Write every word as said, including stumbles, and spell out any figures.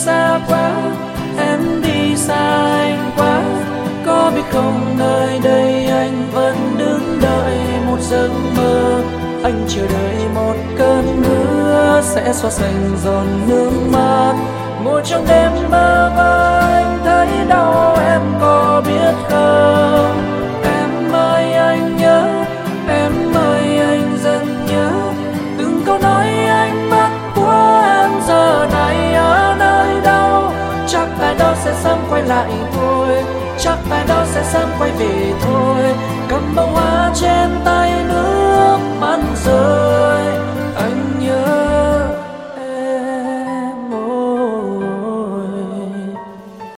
xa quá, em đi xa anh quá. Có biết không nơi đây anh vẫn đứng đợi một giấc mơ. Anh chờ đợi một cơn mưa sẽ xóa sạch giọt nước mắt. Ngồi trong đêm mơ mơ anh thấy đau, em có biết không? Em ơi anh nhớ, em ơi anh rất nhớ. Từng câu nói anh mất của em giờ này ở nơi đâu. Chắc ai đó sẽ sớm quay lại thôi, chắc ai đó sẽ sớm quay về